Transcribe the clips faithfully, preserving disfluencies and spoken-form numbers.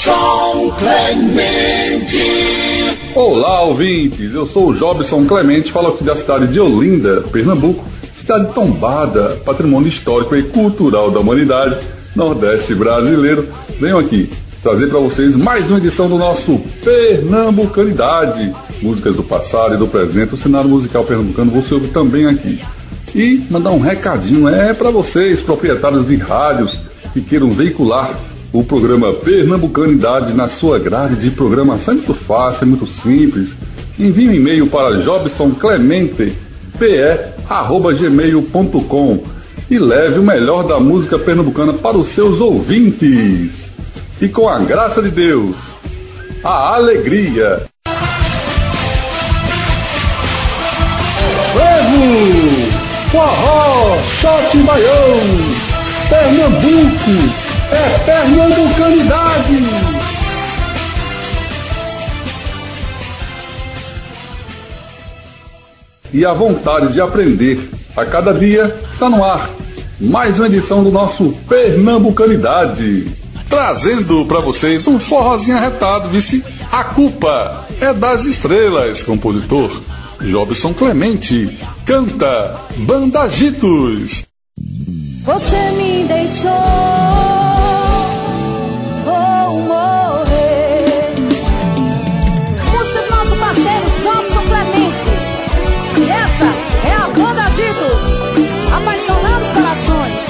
Jobson Clemente. Olá, ouvintes, eu sou o Jobson Clemente, falo aqui da cidade de Olinda, Pernambuco, cidade tombada, patrimônio histórico e cultural da humanidade, Nordeste brasileiro. Venho aqui trazer para vocês mais uma edição do nosso Pernambucanidade, músicas do passado e do presente, o cenário musical pernambucano você ouve também aqui. E mandar um recadinho, é para vocês, proprietários de rádios que queiram veicular o programa Pernambucanidade na sua grade de programação. É muito fácil, é muito simples. Envie um e-mail para jobsonclemente p e arroba gmail ponto com e leve o melhor da música pernambucana para os seus ouvintes. E com a graça de Deus, a alegria. Frevo, forró, shot baião, Pernambuco, é Pernambucanidade. E a vontade de aprender a cada dia está no ar. Mais uma edição do nosso Pernambucanidade, trazendo para vocês um forrozinho arretado, vice. A culpa é das estrelas, compositor Jobson Clemente. Canta Bandagitos. Você me deixou, vou morrer. Música do nosso parceiro Jobson Clemente. E essa é a Bandagitos, apaixonando os corações.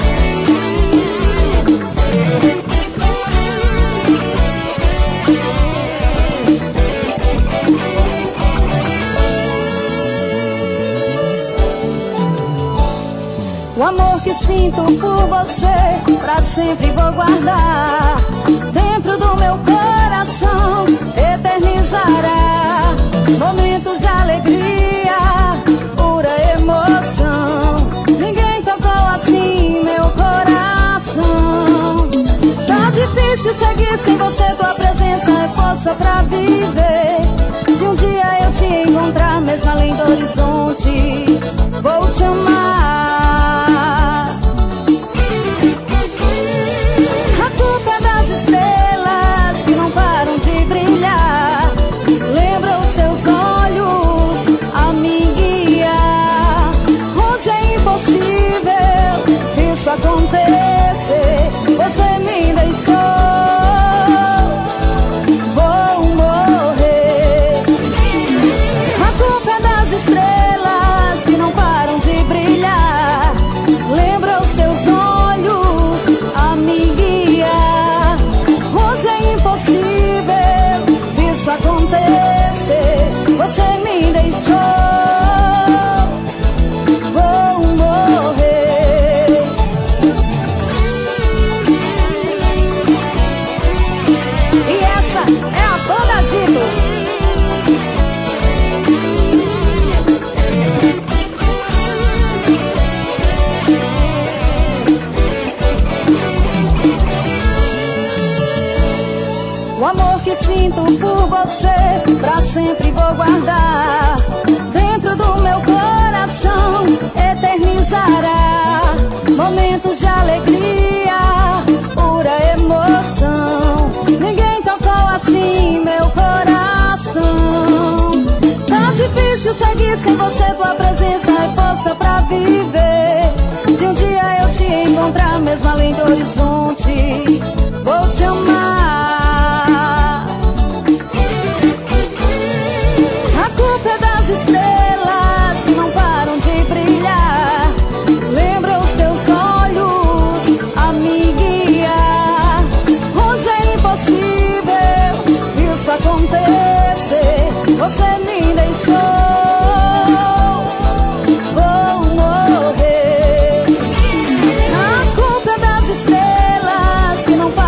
O amor que sinto por você, pra sempre vou guardar dentro do meu coração, eternizará momentos de alegria, pura emoção. Ninguém tocou assim meu coração. Tá difícil seguir sem você, tua presença é força pra viver. Se um dia eu te encontrar, mesmo além do horizonte, vou te amar. Acontecer, você me deixou, vou morrer. A culpa é das estrelas que não param de brilhar. Lembra os teus olhos, a me guiar. Hoje é impossível isso acontecer, você me deixou. Sinto por você, pra sempre vou guardar dentro do meu coração, eternizará momentos de alegria, pura emoção. Ninguém tocou assim meu coração. Tá difícil seguir sem você, tua presença é força pra viver. Se um dia eu te encontrar, mesmo além do horizonte, vou te amar. Estrelas que não param de brilhar. Lembra os teus olhos, a me guiar. Hoje é impossível isso acontecer, você me deixou, vou morrer. A culpa é das estrelas que não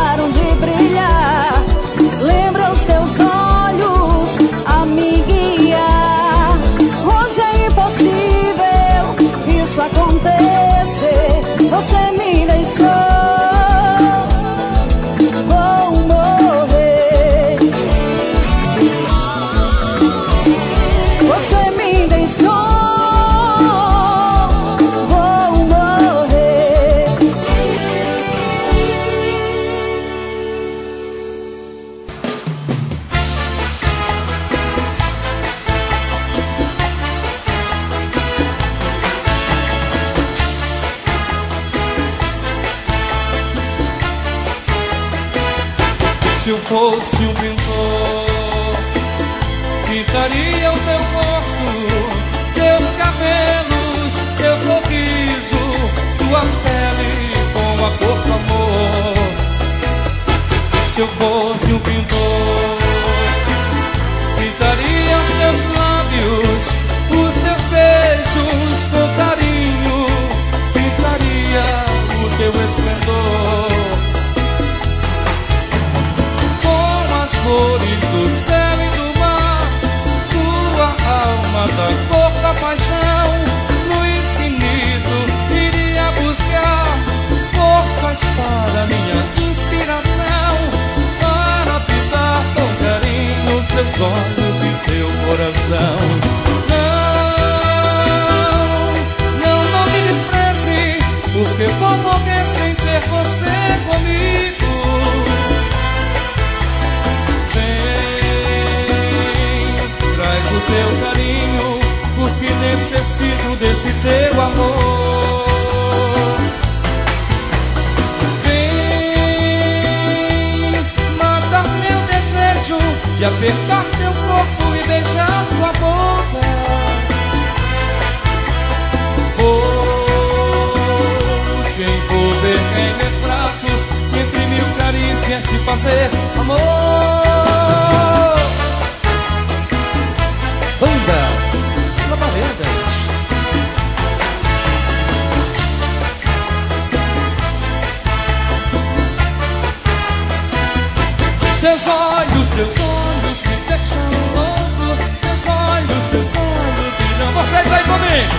fosse um pintor, pintaria o teu rosto, teus cabelos, teu sorriso, tua pele com a cor do amor. Se eu fosse um pintor, pintaria os teus lábios, os teus beijos com carinho, pintaria o teu esplendor com as cores do céu e do mar, tua alma da cor da paixão. No infinito iria buscar forças para minha inspiração, para pintar com carinho os teus olhos e teu coração. Não, não, não me despreze, porque vou morrer sem ter você comigo. Vem, traz o teu carinho, porque necessito desse teu amor. De apertar teu corpo e beijar tua boca. Vou te envolver em meus braços, entre mil carícias te fazer amor. Banda Labaredas. Teus olhos, teus olhos me deixam louco. Teus olhos, teus olhos irão. Vocês aí comigo.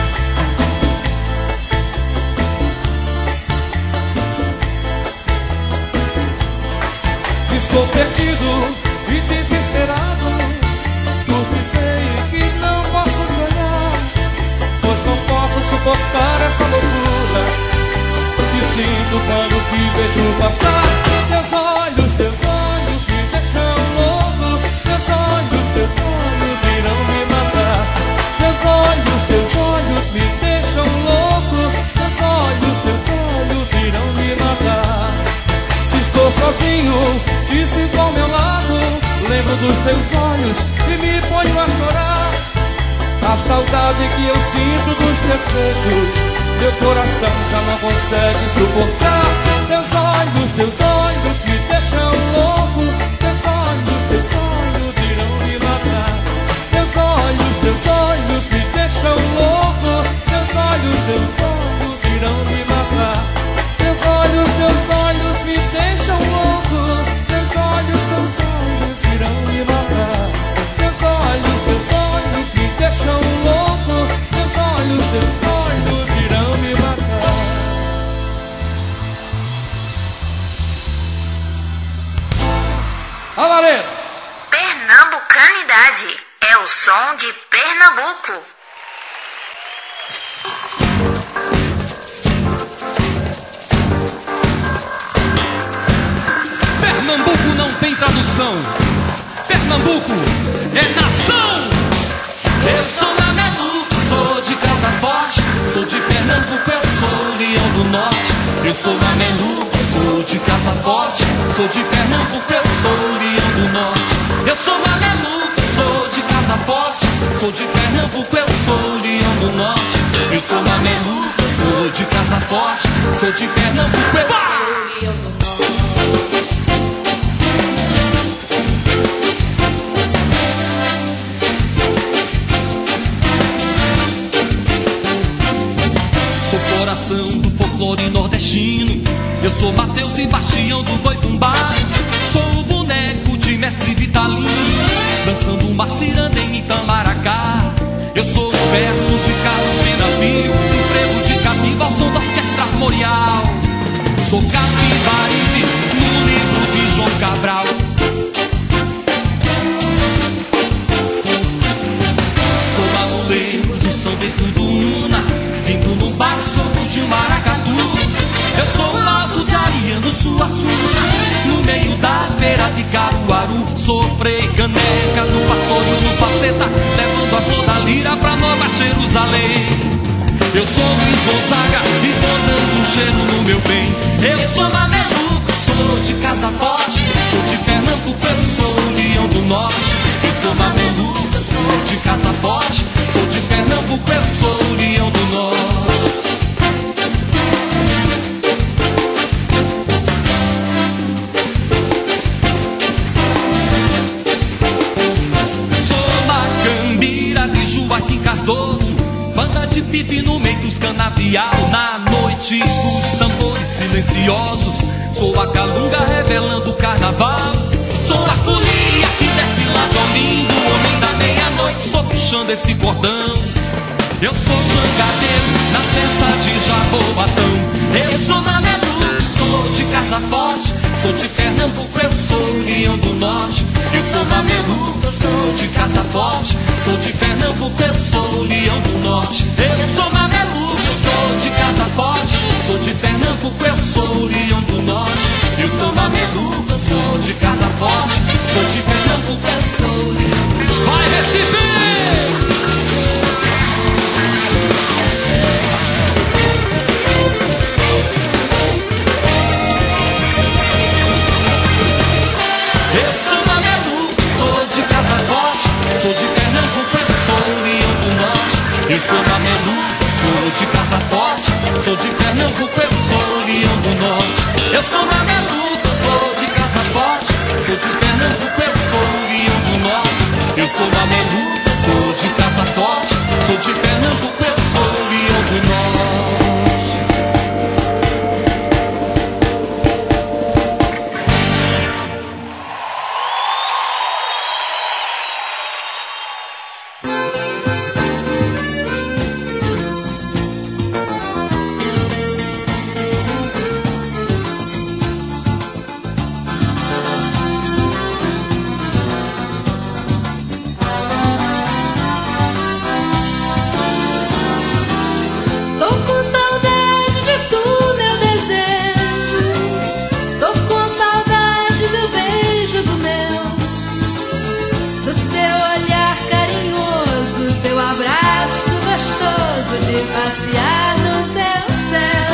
Estou perdido e desesperado, porque sei que não posso te olhar, pois não posso suportar essa loucura que sinto quando te vejo passar. Teus olhos, teus olhos me deixam louco. Teus olhos, teus olhos irão me matar. Teus olhos, teus olhos me deixam louco. Teus olhos, teus olhos irão me matar. Se estou sozinho, te sinto ao meu lado, lembro dos teus olhos e me ponho a chorar. A saudade que eu sinto dos teus beijos, meu coração já não consegue suportar. Teus olhos, teus olhos me deixam louco. Teus olhos, teus olhos irão me matar. Teus olhos, teus olhos me deixam louco. Teus olhos, teus olhos irão me matar. Teus olhos, teus olhos me deixam louco. Teus olhos, teus olhos irão me matar. Teus olhos, teus olhos me deixam louco. Teus olhos, teus olhos irão me matar. Alvarez! Pernambucanidade é o som de Pernambuco. Pernambuco não tem tradução. Pernambuco é nação. Eu sou mameluco, sou de casa forte. Sou de Pernambuco, eu sou leão do norte. Eu sou mameluco, sou de casa forte. Sou de Pernambuco, eu sou leão do norte. Eu sou mameluco, sou de casa forte. Sou de Pernambuco, eu sou leão do norte. Eu sou mameluco, sou de casa forte. Sou de Pernambuco, eu sou leão do norte. Coração do folclore nordestino. Eu sou Mateus e Bastião do Boi Bumbá. Sou o boneco de mestre Vitalino, dançando uma ciranda em Itamaracá. Eu sou o verso de Carlos Pena Filho, um frevo de capiva ao som da orquestra armorial. Sou Capibaribe no livro de João Cabral. Sou mamuleiro de São Bento do Una, vindo no bar, sou de maracatu. Eu sou o alto de Ariano Suassuna, no meio da feira de Caruaru. Sou Frei Caneca, no pastorio, no faceta, levando a flor da lira pra Nova Jerusalém. Eu sou Luiz Gonzaga, e vou dando um cheiro no meu bem. Eu sou mameluco, sou de casa forte. sou de Pernambuco, eu sou o leão do norte. Eu sou mameluco, sou de casa forte. Sou de Pernambuco, eu sou o leão do norte. Sou Macambira de Joaquim Cardoso, banda de pife no meio dos canavial. Na noite os tambores silenciosos, sou a calunga revelando o carnaval. Sou a folia que desce lá de Olinda, o homem da meia-noite, só puxando esse cordão. Eu sou jangadeiro na festa de Jaboatão. Eu sou mameluco, sou de casa forte. Sou de Pernambuco, eu sou o leão do norte. Eu sou mameluco, sou de casa forte. Sou de Pernambuco, eu sou o leão do norte. Eu sou mameluco, sou de casa forte. Sou de Pernambuco, eu sou o leão do norte. Eu sou mameluco, sou de casa forte. Sou de Pernambuco, eu sou o leão do norte. Vai, Recife! Eu sou mameluco, sou de casa forte. Sou de Pernambuco, eu sou o leão do norte. Eu sou mameluco, sou de casa forte. Sou de Pernambuco, eu sou o leão do norte. Eu sou mameluco, sou de casa forte. Sou de Pernambuco, eu sou o leão do norte. Eu sou mameluco, sou de casa forte. Sou de Pernambuco, eu sou o leão do norte. Passear no teu céu.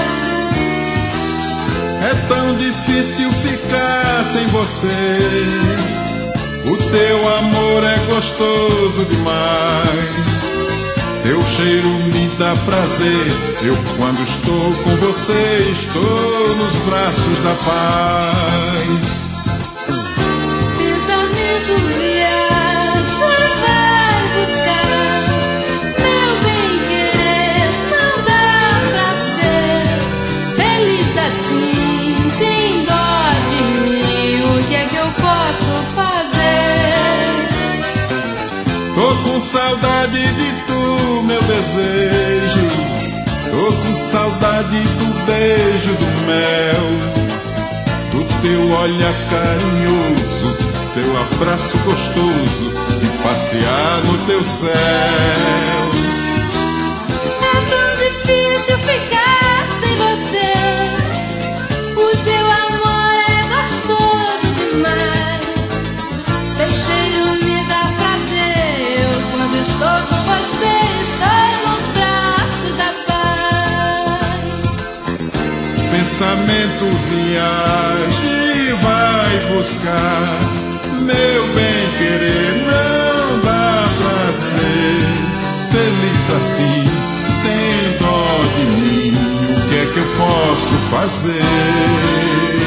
É tão difícil ficar sem você. O teu amor é gostoso demais. Teu cheiro me dá prazer. Eu, quando estou com você, estou nos braços da paz. Pensamento viaja, vai buscar. Meu bem-querer não dá pra ser feliz assim. Tem dó de mim, o que é que eu posso fazer? Tô com saudade de tu, meu desejo. Tô com saudade do beijo, do mel, do teu olhar carinhoso, teu abraço gostoso, de passear no teu céu. É tão difícil ficar sem você. O teu amor é gostoso demais. Teu cheiro me dá prazer. Eu, quando estou com você, estou nos braços da paz. Pensamento viaja e vai buscar. Meu bem-querer não dá pra ser feliz assim. Tem dó de mim, o que é que eu posso fazer?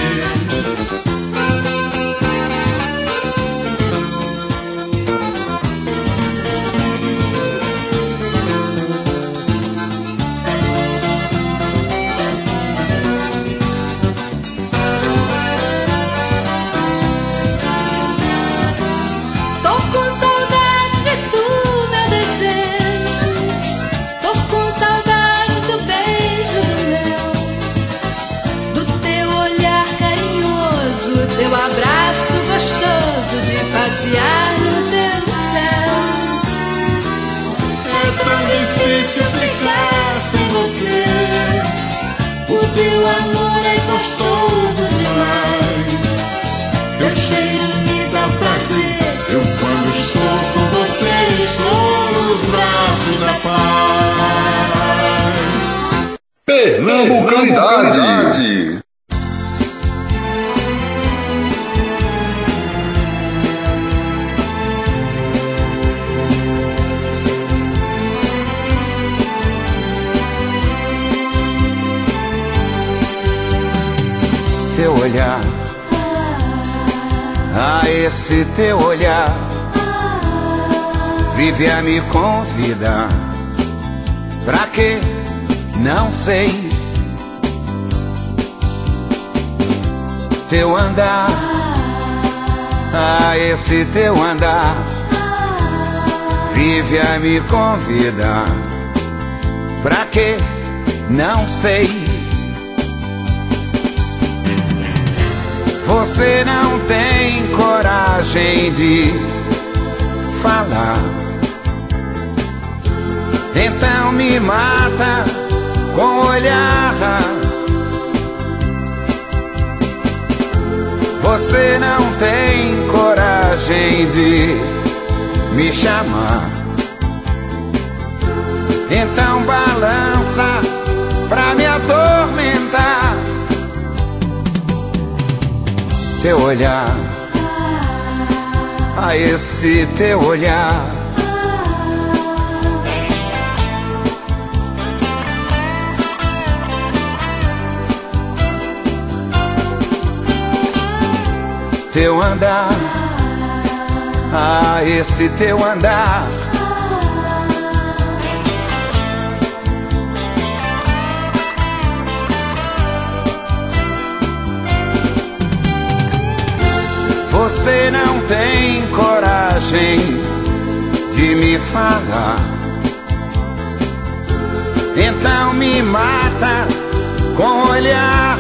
Tô com saudade de tu, meu desejo. Tô com saudade do beijo do meu, do teu olhar carinhoso, teu abraço gostoso, de passear no teu céu. É tão difícil ficar sem você. O teu amor é gostoso demais. Teu cheiro me dá prazer. Eu, quando estou com você, estou nos braços da paz. Pernambucanidade. olhar, ah, esse teu olhar vive a me convidar. Pra quê? Não sei. Teu andar, ah, esse teu andar vive a me convidar. Pra quê? Não sei. Você não tem coragem de falar, então me mata com o olhar. Você não tem coragem de me chamar, então balança pra me atormentar. Teu olhar, a esse teu olhar teu andar, ah, esse teu andar você não tem coragem de me falar, então me mata com o olhar.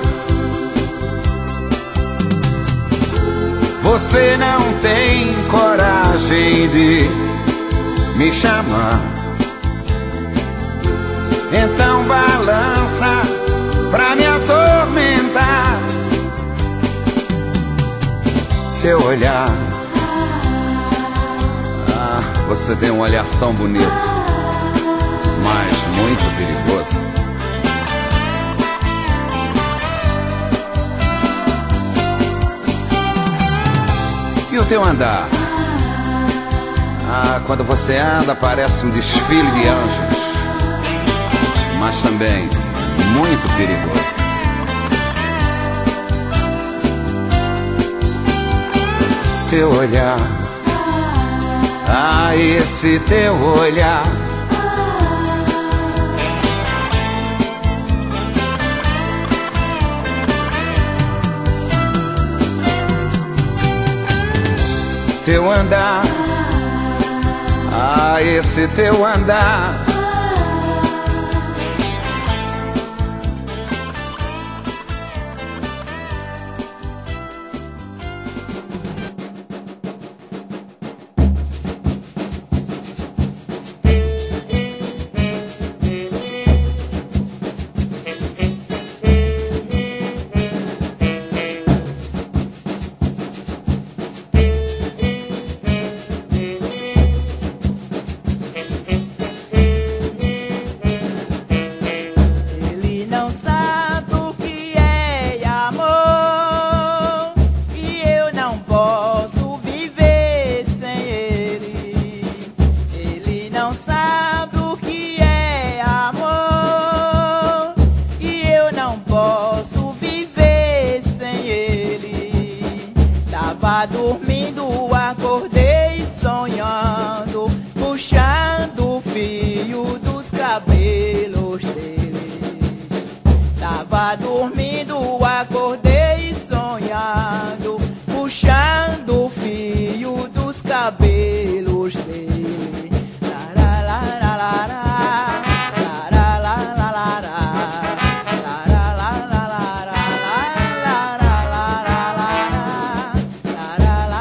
Você não tem coragem de me chamar, então balança pra me atormentar. Teu olhar, ah, você tem um olhar tão bonito, mas muito perigoso. E o teu andar, ah, quando você anda parece um desfile de anjos, mas também muito perigoso. Teu olhar, ah, esse teu olhar teu andar, ah, esse teu andar dormindo, acordei sonhando, puxando o fio dos cabelos dele. Tava dormindo, acordei sonhando, puxando o fio dos cabelos dele. La la la la la. La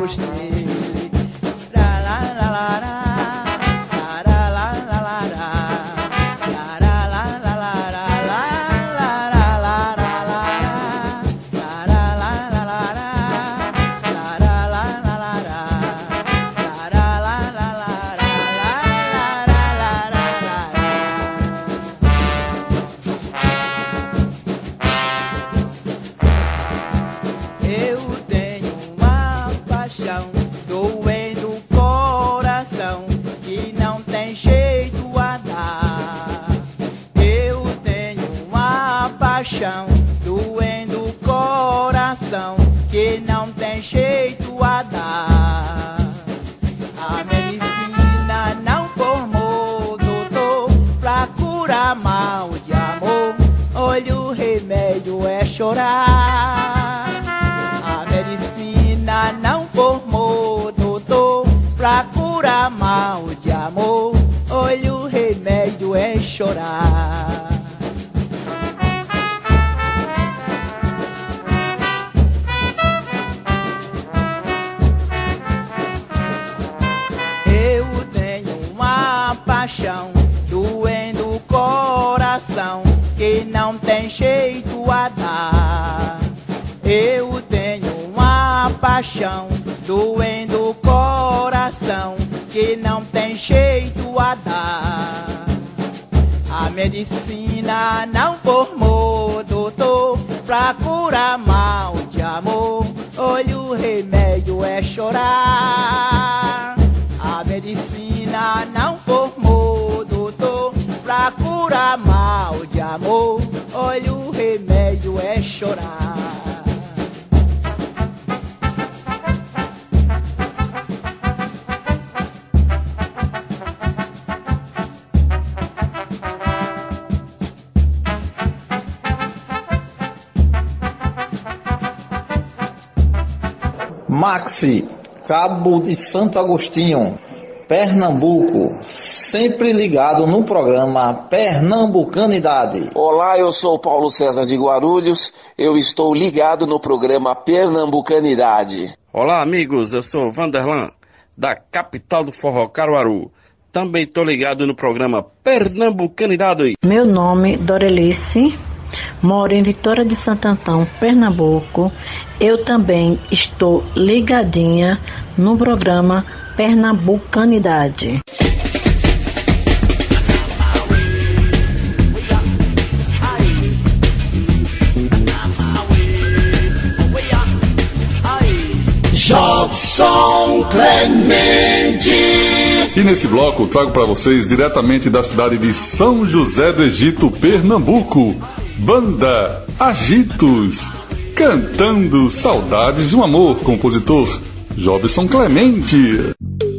cabelos dele. Lá, lá, lá, lá, lá. Doendo o coração que não tem jeito a dar. A medicina não formou doutor pra curar mal de amor. Olha, o remédio é chorar. A medicina não formou doutor pra curar mal de amor. Olha, o remédio é chorar. Paixão, doendo o coração que não tem jeito a dar. Eu tenho uma paixão, doendo o coração que não tem jeito a dar. A medicina não formou doutor pra curar mal de amor. Olha, o remédio é chorar. A medicina não formou doutor pra curar mal de amor. Olha, o remédio é chorar. Maxi, Cabo de Santo Agostinho, Pernambuco, sempre ligado no programa Pernambucanidade. Olá, eu sou Paulo César de Guarulhos, eu estou ligado no programa Pernambucanidade. Olá, amigos, eu sou Vanderlan, da capital do forró, Caruaru. Também estou ligado no programa Pernambucanidade. Meu nome, Dorelice, moro em Vitória de Santo Antão, Pernambuco. Eu também estou ligadinha no programa Pernambucanidade. Jobson Clemente. E nesse bloco trago para vocês diretamente da cidade de São José do Egito, Pernambuco, banda Agitos, cantando Saudades de um Amor, compositor Jobson Clemente.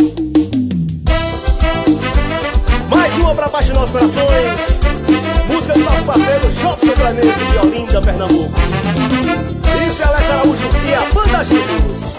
Mais uma pra baixo de nossos corações, música do nosso parceiro Jobson Clemente, de Olinda, Pernambuco. Isso é Alex Araújo e a banda Agitos.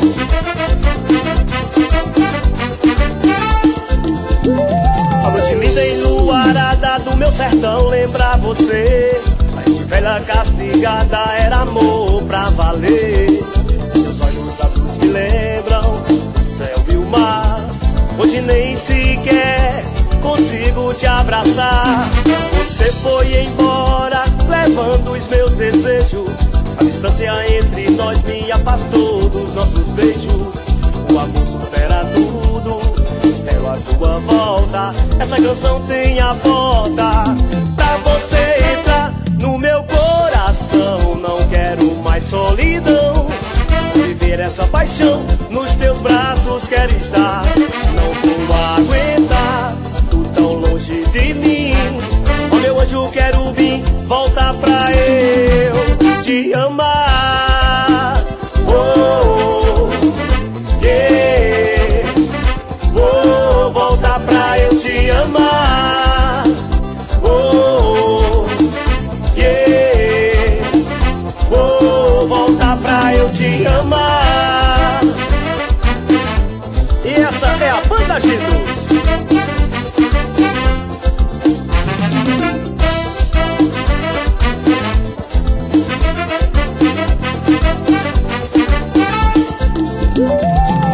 A noite linda enluarada do meu sertão lembra você. A gente velha castigada era amor pra valer. Seus olhos azuis me lembram o céu e o mar. Hoje nem sequer consigo te abraçar. Você foi embora levando os meus desejos. A distância entre nós me afastou dos nossos beijos. O amor supera tudo, espero a tua volta. Essa canção tem a volta pra você entrar no meu coração. Não quero mais solidão, viver essa paixão, nos teus braços quero estar. Não vou aguentar, tu tão longe de mim. Ó meu anjo querubim, volta pra eu te amar. Oh, yeah. Oh, volta pra eu te amar. Oh, yeah. Oh, volta pra eu te amar. E essa é a banda Agitos.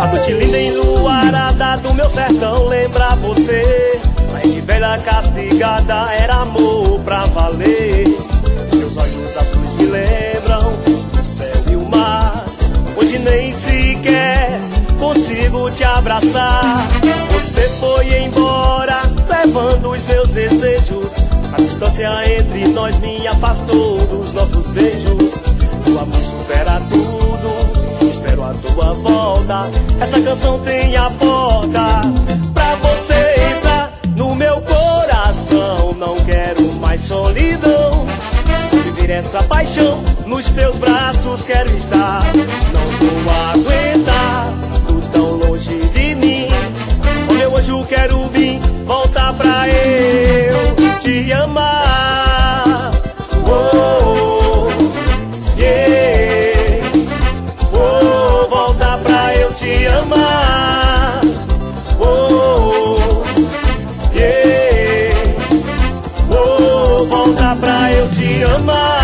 noite linda enluarada do meu sertão lembra você. Mas de velha castigada era amor pra valer. Seus olhos azuis me lembram o céu e o mar. Hoje nem sequer consigo te abraçar. Você foi embora levando os meus desejos. A distância entre nós me afastou dos nossos beijos. O amor supera tudo, espero a tua volta. Essa canção tem a porta pra você entrar no meu coração. Não quero mais solidão, viver essa paixão, nos teus braços quero estar. Não vou aguentar tu tão longe de mim. O meu anjo querubim, volta pra eu te amar. Oh, yeah. Oh, volta pra eu te amar. Oh, yeah. Oh, volta pra eu te amar.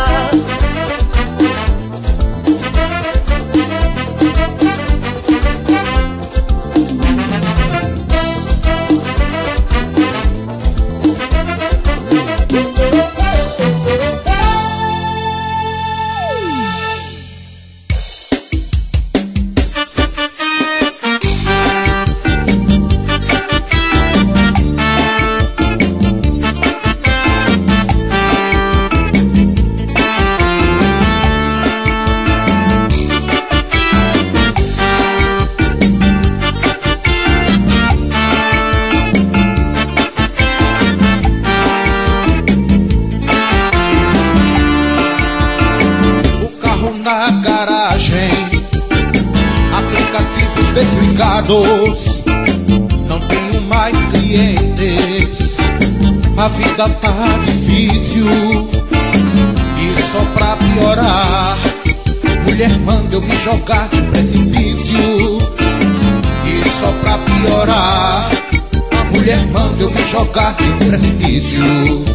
Não tenho mais clientes, a vida tá difícil e só pra piorar, mulher manda eu me jogar no precipício. E só pra piorar, a mulher manda eu me jogar no precipício.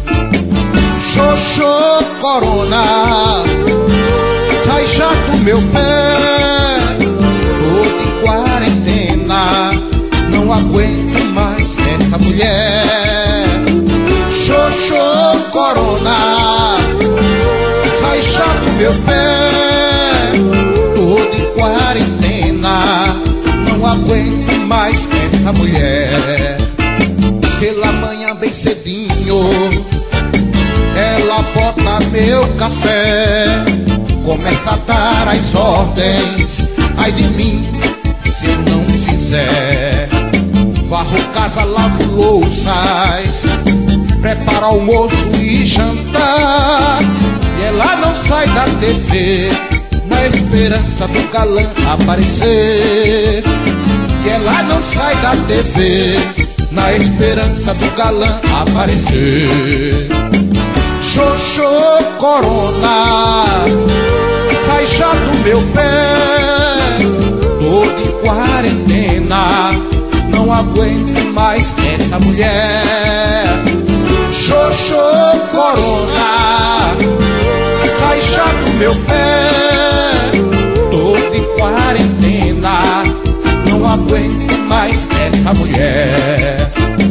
Xoxô corona, sai já do meu pé, tô de quarentena, não aguento mais essa mulher. Xoxô corona, sai já do meu pé, tô de quarentena, não aguento mais essa mulher. Pela manhã bem cedinho, ela bota meu café, começa a dar as ordens, ai de mim se eu não fizer. Varro casa, lavo louças, prepara almoço e jantar, e ela não sai da T V na esperança do galã aparecer. E ela não sai da T V na esperança do galã aparecer. Xoxô corona, sai já do meu pé, tô de quarentena, não aguento mais essa mulher. Xoxô corona, sai já do meu pé, tô de quarentena, não aguento mais essa mulher.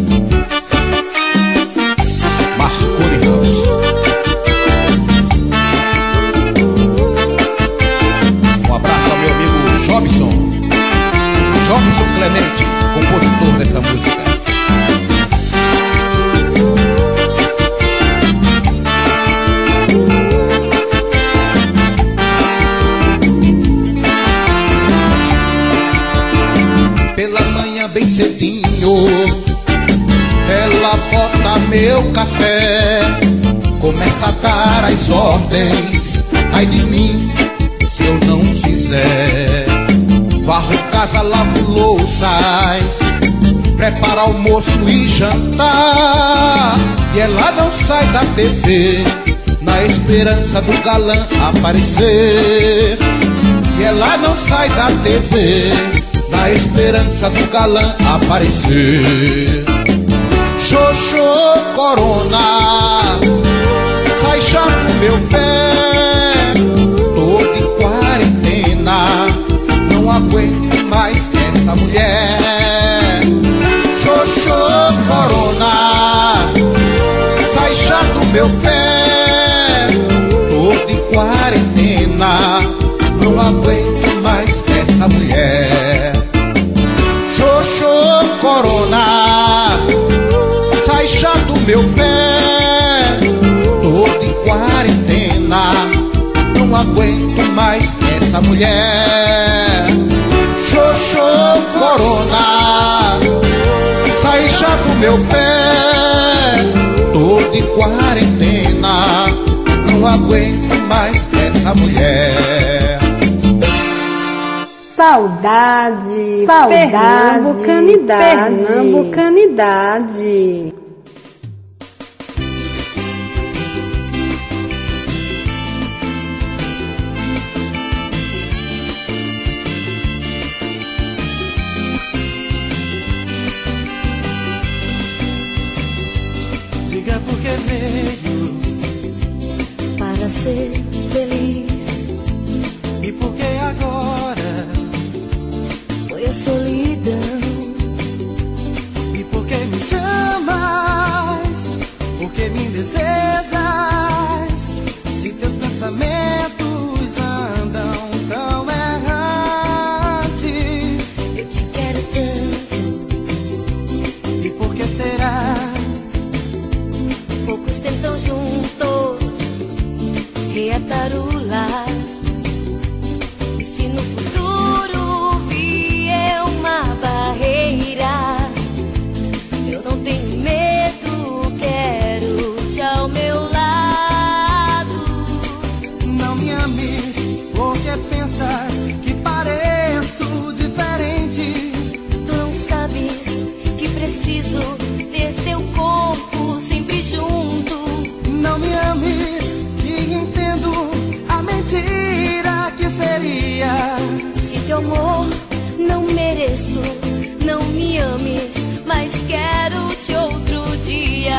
Marconi Ramos. Um abraço ao meu amigo Jobson, Jobson Clemente, compositor dessa música. Pela manhã bem cedinho, ela bota meu café, começa a dar as ordens, ai de mim se eu não fizer. Varro casa, lavo louças, prepara almoço e jantar, e ela não sai da T V na esperança do galã aparecer. E ela não sai da T V na esperança do galã aparecer. Xoxô corona, sai já do meu pé, tô de quarentena, não aguento mais que essa mulher. Xoxô, corona, sai já do meu pé. Tô de quarentena, não aguento mais que essa mulher. Xoxô, corona, sai já do meu pé. Tô de quarentena, não aguento mais que essa mulher. Xoxô, corona, sai já do meu pé. Tô de quarentena, não aguento mais que essa mulher. Saudade, saudade, pernambucanidade, pernambucanidade. Diga por que veio para ser feliz. E por que agora foi a solidão? E por que me chamas? Por que me desejas? Se teus pensamentos andam tão errantes. Eu te quero tanto. E por que será? Poucos tentam juntos reatar o laço. E se no futuro vier uma barreira, eu não tenho medo, quero te ao meu lado. Não me ames, porque pensas que pareço diferente. Tu não sabes que preciso ter teu corpo sempre junto. Não me ames, que entendo a mentira que seria. Se teu amor não mereço, não me ames, mas quero te outro dia.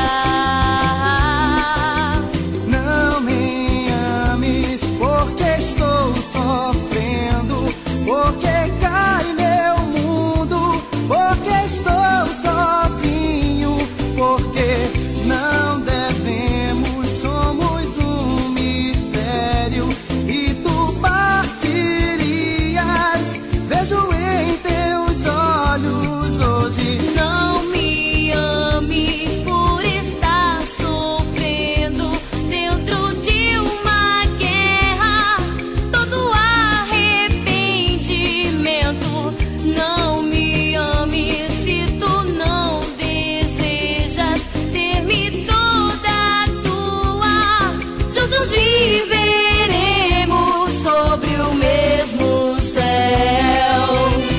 Não me ames, porque estou sofrendo, porque cai meu mundo, porque estou sozinho, porque não devemos, somos um mistério. E tu partirias, vejo em teus olhos hoje. Não me ames por estar sofrendo dentro de uma guerra, todo arrependimento. Não me ames se tu não desejas ter-me toda tua. Juntos viveremos sobre o mesmo céu.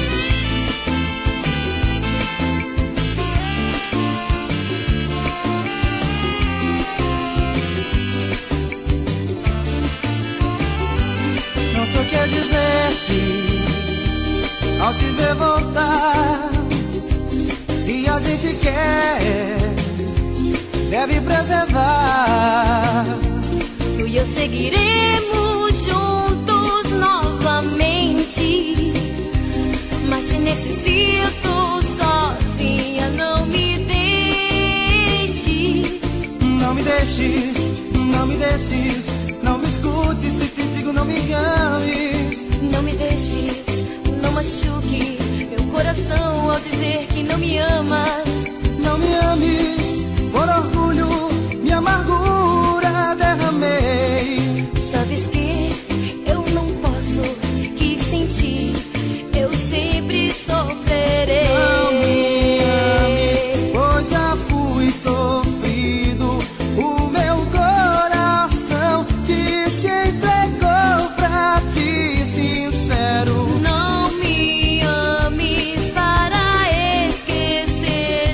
Não sei o que dizer-te ao te ver voltar. Se a gente quer, deve preservar. Tu e eu seguiremos juntos novamente, mas te necessito sozinha, não me deixe. Não me deixes, não me deixes, não me escutes, se te digo não me ames. Não me deixes, não machuque meu coração ao dizer que não me amas. Não me ames, por orgulho, minha amargura derramei. Sabes que eu não posso, que sem ti eu sempre sofrerei. Não me ames, pois já fui sofrido. O meu coração que se entregou pra ti, sincero. Não me ames para esquecer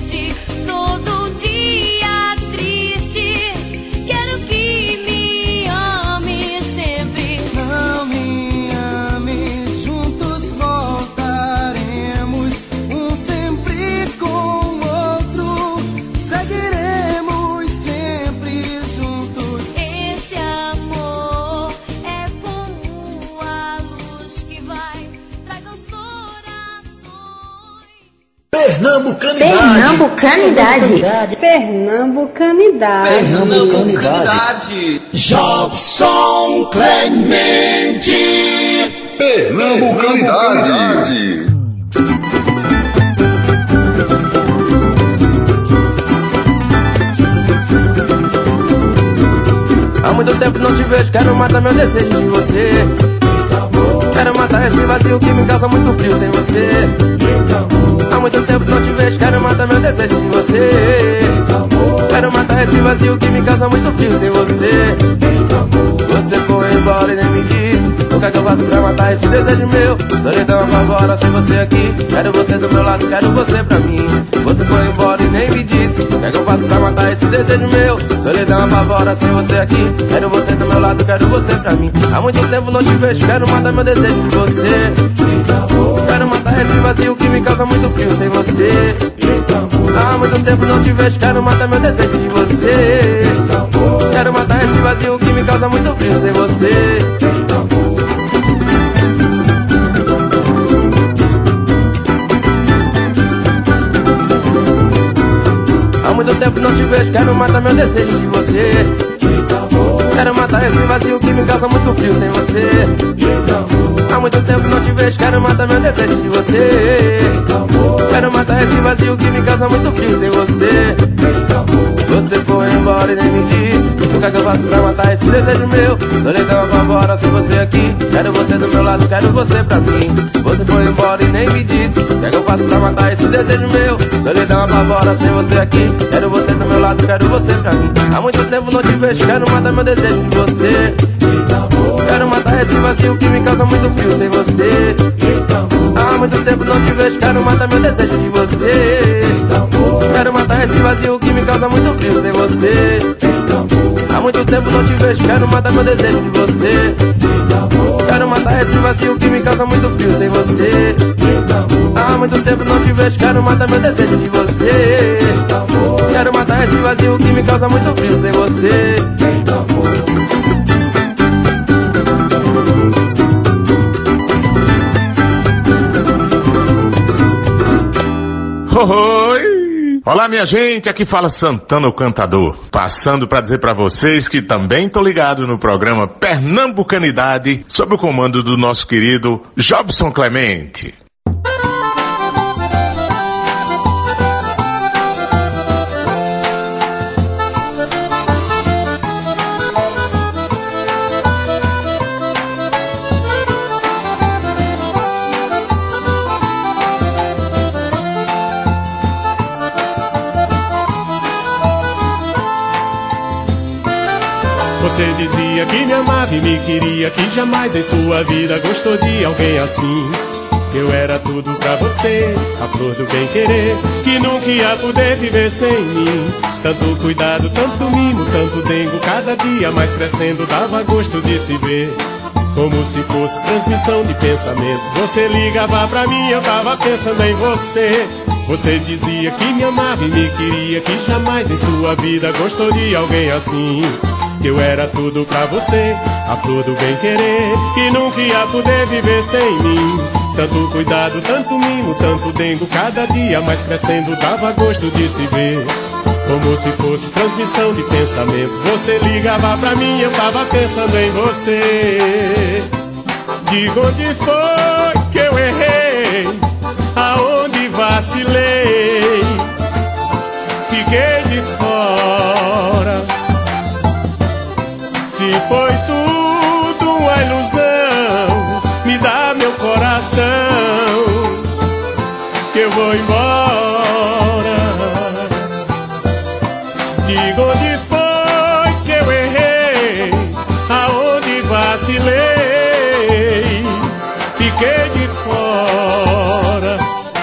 Pernambucanidade. Pernambucanidade. Pernambucanidade. Pernambucanidade. Jobson Clemente. Pernambucanidade. Há muito tempo não te vejo, quero matar meu desejo de você. Quero matar esse vazio que me causa muito frio sem você. Há muito tempo não te vejo, quero matar meu desejo de você. Quero matar esse vazio que me causa muito frio sem você. Você foi embora e nem me disse o que é que eu faço pra matar esse desejo meu. Solidão apavora sem você aqui. Quero você do meu lado, quero você pra mim. Você foi embora e nem me disse o que é que eu faço pra matar esse desejo meu. Solidão apavora sem você aqui. Quero você do meu lado, quero você pra mim. Há muito tempo não te vejo, quero matar meu desejo de você. Quero matar esse vazio que me causa muito frio sem você. Há muito tempo não te vejo, quero matar meu desejo de você. Quero matar esse vazio que me causa muito frio sem você. Há muito tempo não te vejo, quero matar meu desejo de você. Quero matar esse vazio que me causa muito frio sem você. Há muito tempo não te vejo, quero matar meu desejo de você. Quero matar esse vazio que me causa muito frio sem você. Você foi embora e nem me disse o que é que eu faço pra matar esse desejo meu. Solidão apavora sem você aqui. Quero você do meu lado, quero você pra mim. Você foi embora e nem me disse o que é que eu faço pra matar esse desejo meu. Solidão apavora sem você aqui. Quero você do meu lado, quero você pra mim. Há muito tempo não te vejo, quero matar meu desejo de você. Quero matar esse vazio que me causa muito frio sem você. Há muito tempo não te vejo, quero matar meu desejo de você. Quero matar esse vazio que me causa muito frio sem você. Há muito tempo não te vejo, quero matar meu desejo de você. Quero matar esse vazio que me causa muito frio sem você. Há muito tempo não te vejo, quero matar meu desejo de você. Quero matar esse vazio que me causa muito frio sem você. Oi! Olá, minha gente, aqui fala Santana o Cantador, passando para dizer para vocês que também tô ligado no programa Pernambucanidade, sob o comando do nosso querido Jobson Clemente. Você dizia que me amava e me queria, que jamais em sua vida gostou de alguém assim. Eu era tudo pra você, a flor do bem querer, que nunca ia poder viver sem mim. Tanto cuidado, tanto mimo, tanto dengo, cada dia mais crescendo dava gosto de se ver. Como se fosse transmissão de pensamento, você ligava pra mim, eu tava pensando em você. Você dizia que me amava e me queria, que jamais em sua vida gostou de alguém assim. Eu era tudo pra você, a flor do bem querer, que nunca ia poder viver sem mim. Tanto cuidado, tanto mimo, tanto dengo, cada dia mais crescendo dava gosto de se ver. Como se fosse transmissão de pensamento, você ligava pra mim, eu tava pensando em você. Diga onde foi que eu errei, aonde vacilei, fiquei de fora. Se foi tudo uma ilusão, me dá meu coração, que eu vou embora. Diga onde foi que eu errei, aonde vacilei, fiquei de fora.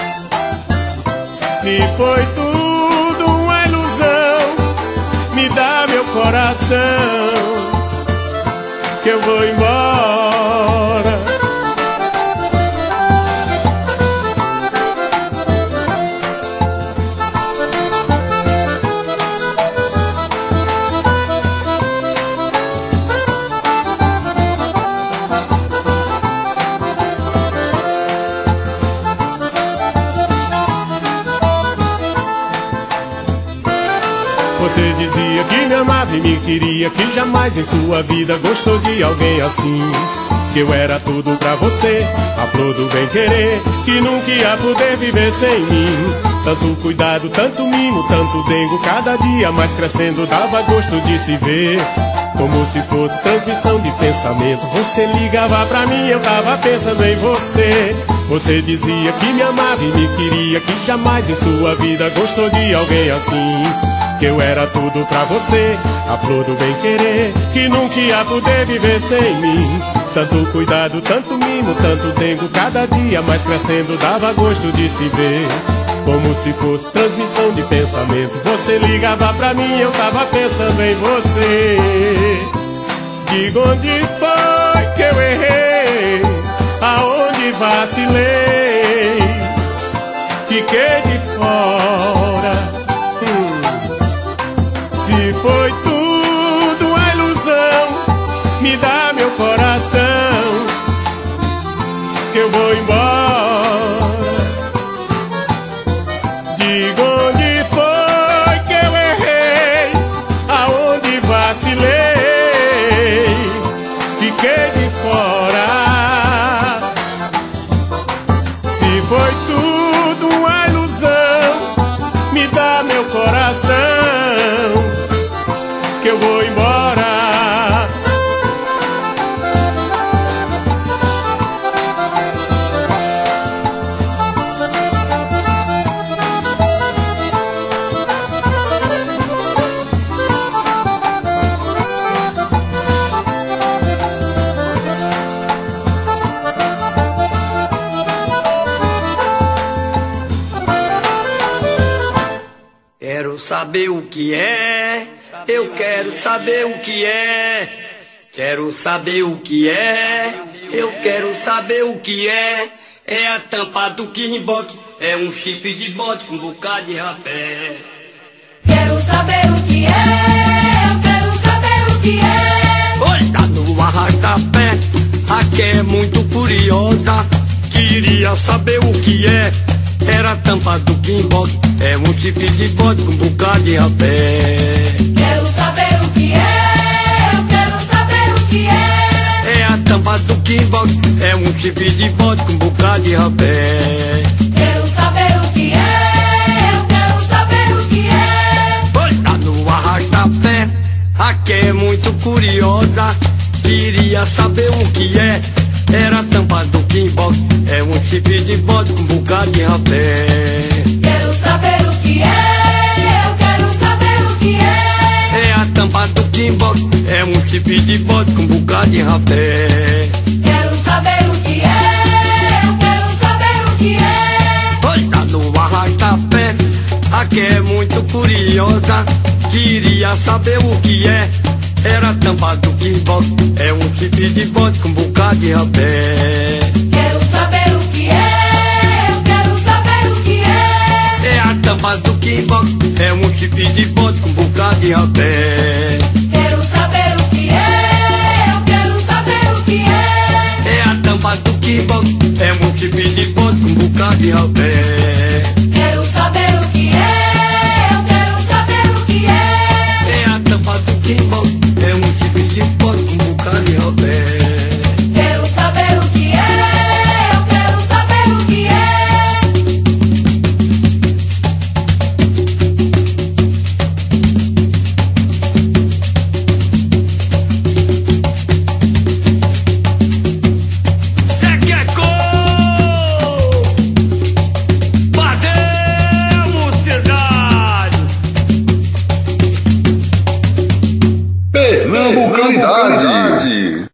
Se foi tudo uma ilusão, me dá meu coração, que eu vou embora. Você dizia que me amava e me queria, que jamais em sua vida gostou de alguém assim. Que eu era tudo pra você, a flor do bem querer, que nunca ia poder viver sem mim. Tanto cuidado, tanto mimo, tanto dengo, cada dia mais crescendo dava gosto de se ver. Como se fosse transmissão de pensamento, você ligava pra mim, eu tava pensando em você. Você dizia que me amava e me queria, que jamais em sua vida gostou de alguém assim. Que eu era tudo pra você, a flor do bem querer, que nunca ia poder viver sem mim. Tanto cuidado, tanto mimo, tanto dengo, cada dia mais crescendo dava gosto de se ver. Como se fosse transmissão de pensamento, você ligava pra mim, eu tava pensando em você. Diga onde foi que eu errei, aonde vacilei, fiquei de fora. hum. Se foi tudo uma ilusão, me dá meu coração, que eu vou embora. Diga onde foi que eu errei, aonde vacilei, fiquei de fora. Se foi tudo uma ilusão, me dá meu coração, que eu vou embora. Quero saber o que é, eu quero saber o que é. Quero saber o que é, eu quero saber o que é. É a tampa do quimboque, é um chifre de bode com um bocado de rapé. Quero saber o que é, eu quero saber o que é. Olha no arrasta-pé, aqui é muito curiosa. Queria saber o que é, era a tampa do quimboque, é um chifre de bode com um bocado de rapé. Quero saber o que é, eu quero saber o que é. É a tampa do quimboque, é um chifre de bode com um bocado de rapé. Quero saber o que é, eu quero saber o que é. Olha no arrasta-pé, aqui é muito curiosa. Queria saber o que é, era a tampa do quimboque, é um chifre de bode com um bocado de rapé. Quero saber o que é, eu quero saber o que é. É a tampa do quimboque, é um chifre de bode com um bocado de rapé. Quero saber o que é, eu quero saber o que é. Olha no arrasta-pé, aqui é muito curiosa. Queria saber o que é, era a tampa do quimboque, é um chifre de bode com um bocado de rapé. Quero saber o que é, eu quero saber o que é. É a tampa do quimboque, é um chifre de bode com um bocado de rapé. Quero saber o que é, eu quero saber o que é. É a tampa do quimboque, é um chifre de bode com um bocado de rapé. Quero saber o que é, eu quero saber o que é. É a tampa do quimboque, é um chifre de bode com um bocado de rapé. Quero saber o que é, eu quero saber o que é. Pernambucanidade.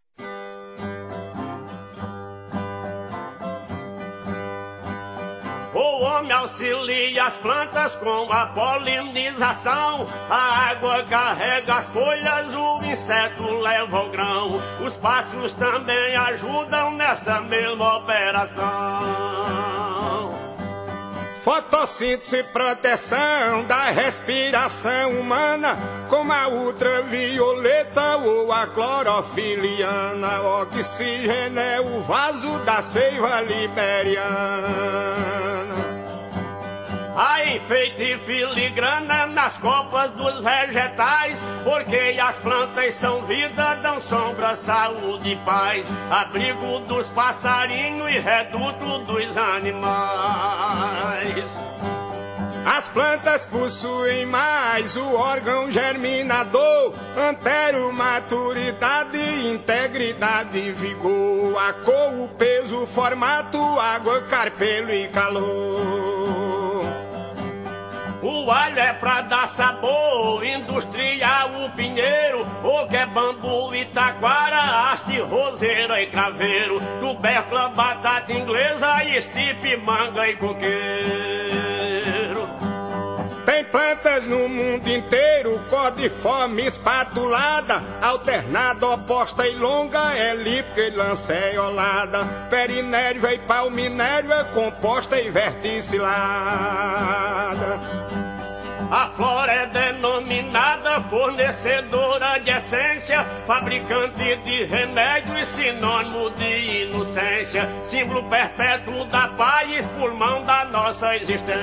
O homem auxilia as plantas com a polinização. A água carrega as folhas, o inseto leva o grão. Os pássaros também ajudam nesta mesma operação. Fotossíntese e proteção da respiração humana, como a ultravioleta ou a clorofiliana. Oxigênio é o vaso da seiva liberiana. a enfeite e filigrana nas copas dos vegetais, porque as plantas são vida, dão sombra, saúde e paz, abrigo dos passarinhos e reduto dos animais. As plantas possuem mais o órgão germinador, antero, maturidade, integridade e vigor, a cor, o peso, o formato, água, carpelo e calor. O alho é pra dar sabor, industrial o pinheiro, o que é bambu, itaquara, haste, roseira e craveiro, tubércula, batata inglesa, estipe, manga e coqueiro. Tem plantas no mundo inteiro, cordiforme, espatulada, alternada, oposta e longa, elíptica e lanceolada, perinéria e palminéria, composta e verticilada. A flora é denominada fornecedora de essência, fabricante de remédio e sinônimo de inocência, símbolo perpétuo da paz, pulmão da nossa existência.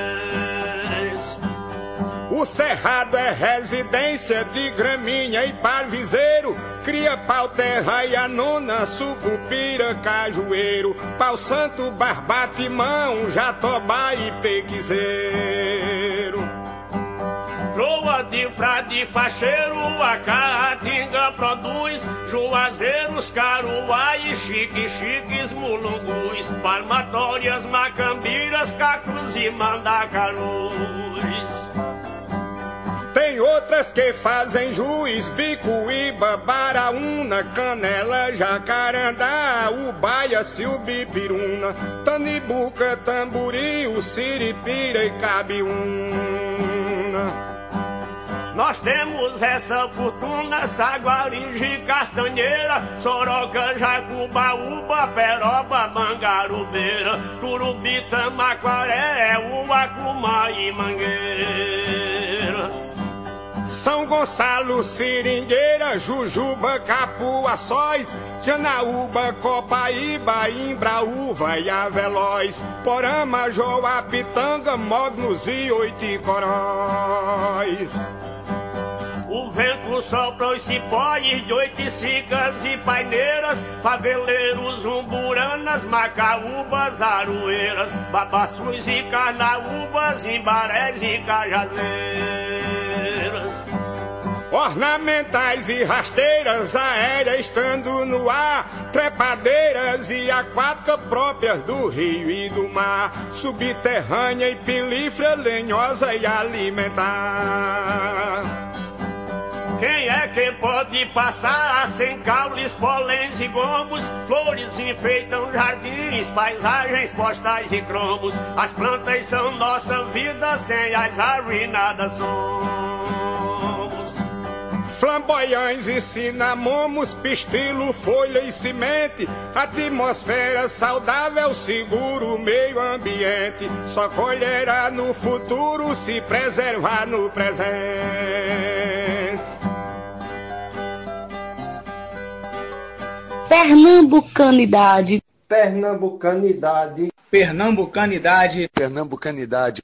O cerrado é residência de graminha e parviseiro, cria pau, terra e anona, sucupira, cajueiro, pau santo, barbate, mão, jatobá e pequiseiro. Loa de frade facheiro, a caatinga produz juazeiros, caruá e chique-chiques, mulungus, palmatórias, macambiras, cacos e mandacarus. Tem outras que fazem juiz, bicuíba, baraúna, canela, jacarandá, ubaia, silbipiruna, tanibuca, tamburi, o siripira e cabiúna. Nós temos essa fortuna, saguaringe, castanheira, soroca, jacubaúba, peroba, mangarubeira, turubita, maquaré, uacumã e mangueira. São Gonçalo, seringueira, jujuba, capuá, sóis, janaúba, copaíba, imbraúva e aveloz, porama, joá, pitanga, mognos e oiticoróis. O vento sopra os cipóis de oiticicas e paineiras, faveleiros, umburanas, macaúbas, aroeiras, babaçus e carnaúbas, imbarés e cajazeiras. Ornamentais e rasteiras, aéreas estando no ar, trepadeiras e aquáticas próprias do rio e do mar, subterrânea e pilífera, lenhosa e alimentar. Quem é que pode passar sem caules, polens e gomos? Flores enfeitam jardins, paisagens postais e cromos. As plantas são nossa vida, sem as árvores nada somos. Flamboyães e cinamomos, pistilo, folha e semente, atmosfera saudável, seguro, meio ambiente. Só colherá no futuro se preservar no presente. Pernambucanidade. Pernambucanidade. Pernambucanidade. Pernambucanidade.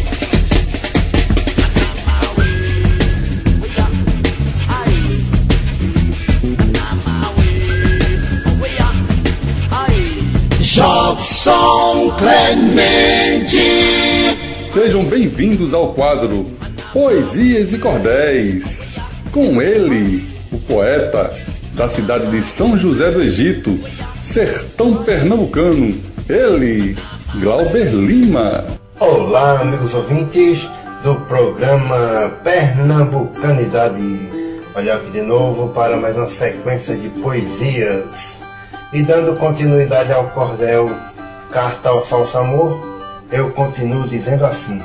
Jobson Clemente. Sejam bem-vindos ao quadro Poesias e Cordéis. Com ele, o poeta da cidade de São José do Egito, sertão pernambucano, ele, Glauber Lima. Olá, amigos ouvintes do programa Pernambucanidade. Olha aqui de novo para mais uma sequência de poesias. E dando continuidade ao cordel Carta ao Falso Amor, eu continuo dizendo assim: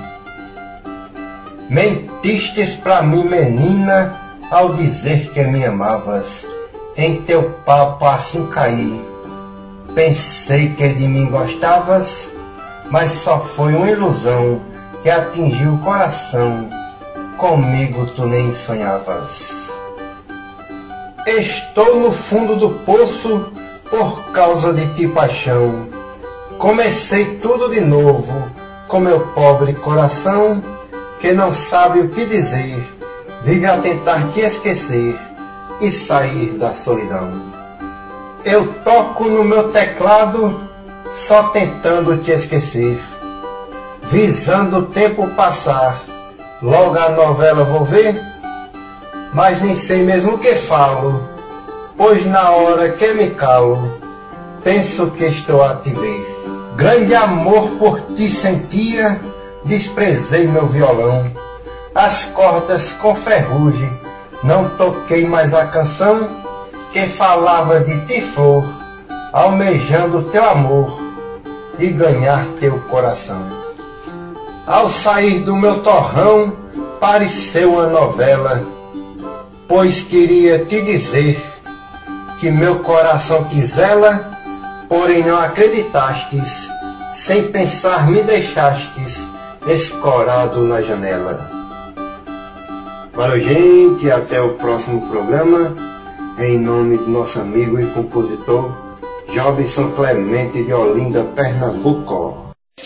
mentistes pra mim, menina, ao dizer que me amavas. Em teu papo assim caí. Pensei que de mim gostavas, mas só foi uma ilusão que atingiu o coração. Comigo tu nem sonhavas. Estou no fundo do poço por causa de ti, paixão. Comecei tudo de novo, com meu pobre coração, que não sabe o que dizer, vive a tentar te esquecer e sair da solidão. Eu toco no meu teclado, só tentando te esquecer, visando o tempo passar, logo a novela vou ver, mas nem sei mesmo o que falo, pois na hora que me calo, penso que estou a te ver. Grande amor por ti sentia, desprezei meu violão, as cordas com ferrugem, não toquei mais a canção que falava de ti flor, almejando teu amor e ganhar teu coração. Ao sair do meu torrão, pareceu uma novela, pois queria te dizer que meu coração te zela, porém não acreditastes, sem pensar me deixastes escorado na janela. Valeu, gente, até o próximo programa, em nome do nosso amigo e compositor Jobson Clemente de Olinda, Pernambuco.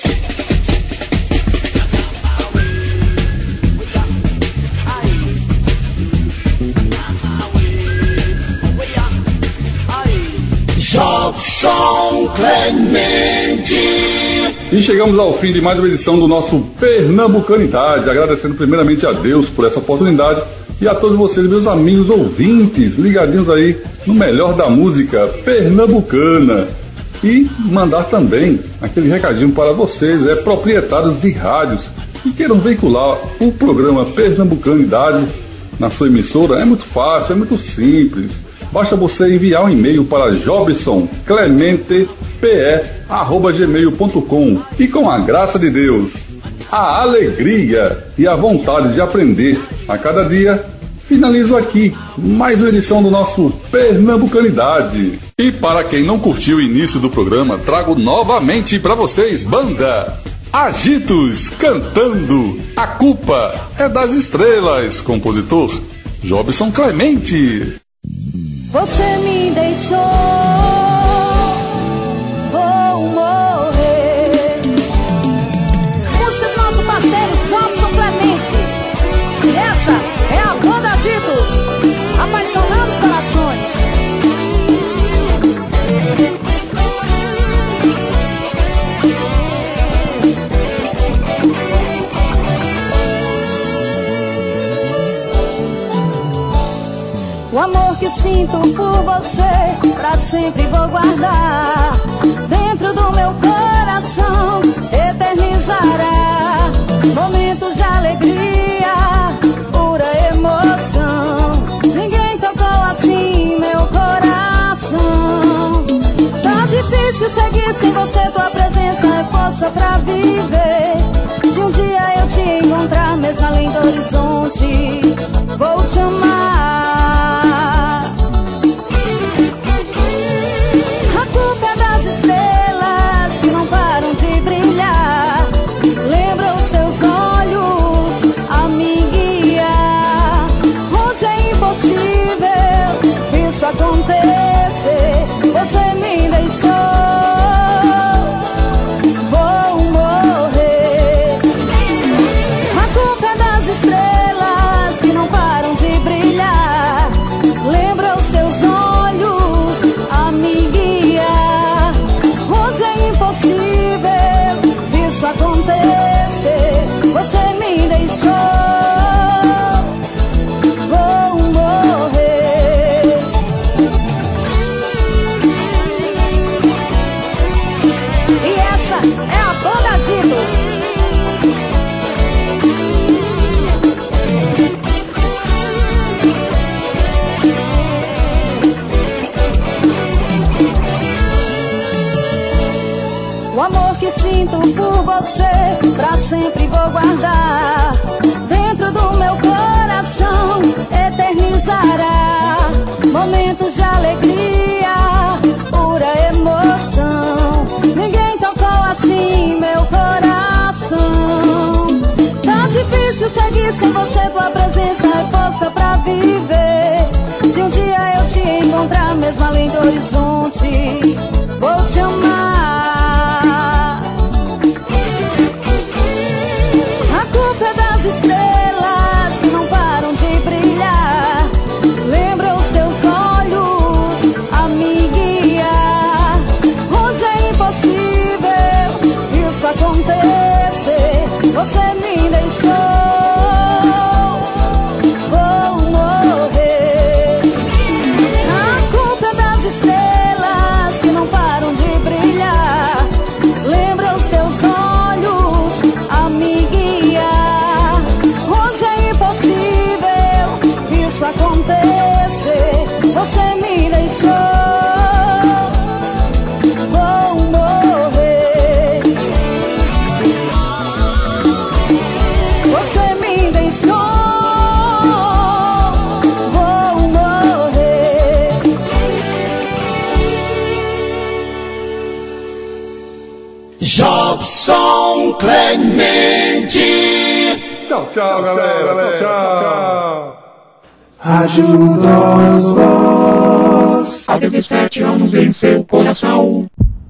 Jobson Clemente. E chegamos ao fim de mais uma edição do nosso Pernambucanidade, agradecendo primeiramente a Deus por essa oportunidade e a todos vocês, meus amigos ouvintes, ligadinhos aí no melhor da música pernambucana. E mandar também aquele recadinho para vocês, é, proprietários de rádios que queiram veicular o programa Pernambucanidade na sua emissora. É muito fácil, é muito simples. Basta você enviar um e-mail para jobson clemente p e arroba gmail ponto com e, com a graça de Deus, a alegria e a vontade de aprender a cada dia, finalizo aqui mais uma edição do nosso Pernambucanidade. E para quem não curtiu o início do programa, trago novamente para vocês banda Agitos cantando A Culpa é das Estrelas, compositor Jobson Clemente. Você me deixou, vou morrer. Música do nosso parceiro Jobson Clemente. E essa é a banda Agitos, apaixonando os corações. O amor que sinto por você, pra sempre vou guardar dentro do meu coração, eternizará momentos de alegria, pura emoção. Ninguém tocou assim meu coração. Tá difícil seguir sem você, tua presença é força pra viver. Se um dia eu te encontrar, mesmo além do horizonte, vou te amar. Acontecer, você me deixou, vou morrer. A culpa é das estrelas que não param de brilhar. Lembra os teus olhos a me guiar. Hoje é impossível isso acontecer, você me deixou. Sinto por você, pra sempre vou guardar dentro do meu coração, eternizará momentos de alegria, pura emoção. Ninguém tocou assim meu coração. Tá difícil seguir sem você, tua presença é força pra viver. Se um dia eu te encontrar, mesmo além do horizonte, vou te amar. acontecer, você me deixou. Você me deixou, vou morrer. Você me deixou, vou morrer. Jobson Clemente. Tchau, tchau, galera. Tchau, tchau. Ajuda os vós a dezessete anos em seu coração.